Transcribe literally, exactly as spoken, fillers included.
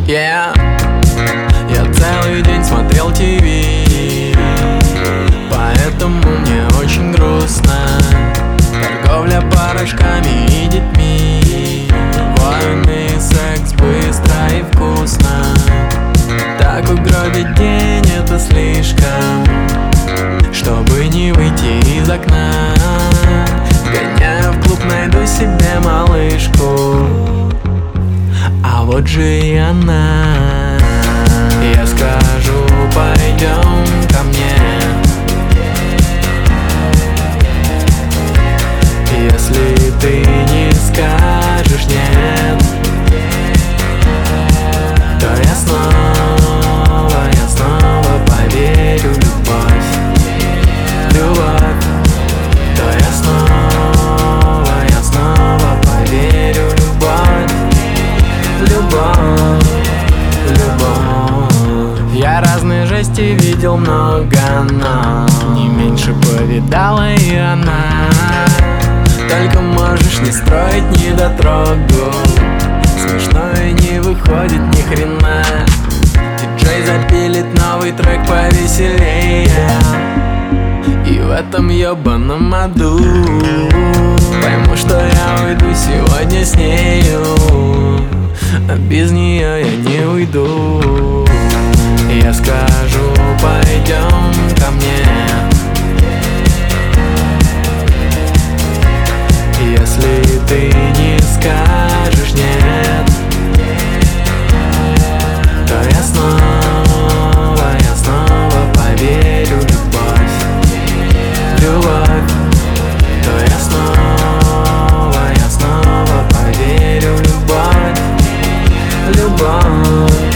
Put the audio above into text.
Yeah. Я целый день смотрел ТВ, поэтому мне очень грустно. Торговля порошками и детьми, войны, секс быстро и вкусно. Так угробить день — это слишком, чтобы не выйти из окна. Гоняю в клуб, найду себе малышку, а вот же и она. Я скажу: пойдем ко мне. Если ты не скажешь нет, то я снова, я снова поверю в любовь. Любовь. То я снова, я снова поверю в любовь. Любовь. Любовь. Я разные жести видел много, но не меньше повидала и она. Только можешь не строить недотрогу, смешно и не выходит ни хрена. Диджей запилит новый трек повеселее, и в этом ёбаном аду пойму, что я уйду сегодня с нею, а без нее я не уйду. Я скажу: пойдем ко мне. Если ты не скажешь нет, то я снова, я снова поверю в любовь. Любовь. То я снова, я снова поверю в любовь. Любовь.